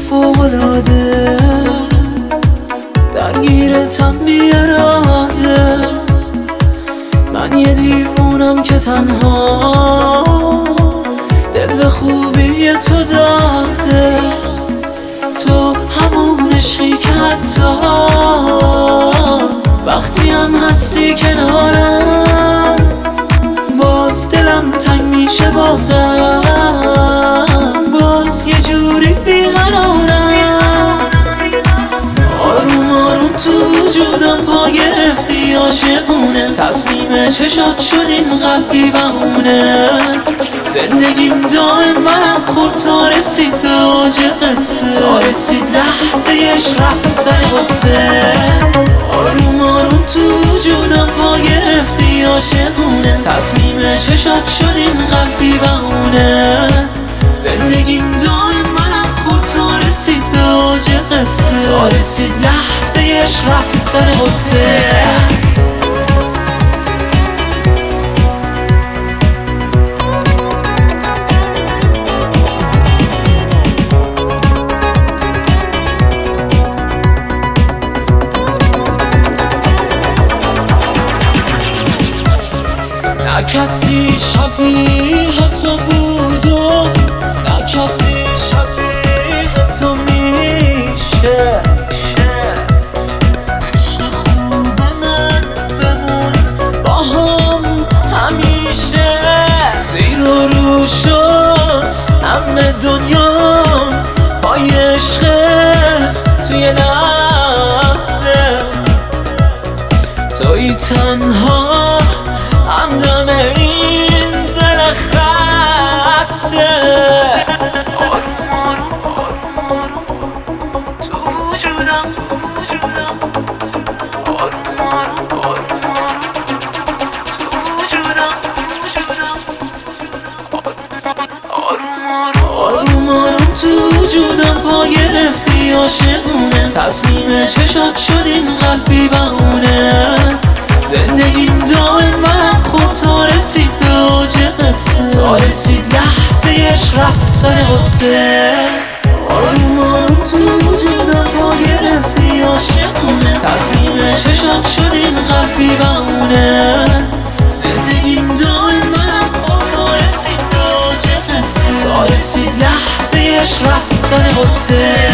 فوق‌العاده درگیرتم بی اراده. من یه دیوونم که تنها دل به خوبی تو داده. تو همون عشقی که حتی وقتی هم هستی کنارم باز دلم تنگ میشه، باز یه جوری بیقرارم. آروم آروم تو وجودم پا گرفتی عاشقونه، تسلیم چشات شدیم قلبی بهونه. زندگیم دائم برم خورد تا رسید به اوج قصه، تا رسید لحظه‌اش رفتن غصه. آروم آروم تو وجودم پا گرفتی عاشقونه، تسلیم چشات شدیم قلبی بهونه. زندگیم دائم برم خورد تا رسید به اوج قصه، تا رسید لحظه‌اش رفتن غصه. نه کسی شبیه تو بود و نه کسی شبیه تو میشه. عشق خوب من بمون با هم همیشه. زیر و رو شد همه دنیا پای عشقت توی لحظه. توی تنها همدم این دل خسته. آروم آروم آروم آروم تو وجودم آروم آروم آروم آروم تو وجودم آروم آروم تو وجودم پا گرفتی عاشقونه، تسلیم چشات شدیم قلبی بهونه. زندگیم دائم برم خورد تا رسید به اوج قصه، تا رسید لحظه‌اش رفتن غصه. آروم آروم تو وجودم پا گرفتی عاشقونه، تسلیم چشات شدیم قلبی بهونه. زندگیم دائم برم خورد تا رسید به اوج قصه، تا رسید لحظه‌اش رفتن غصه.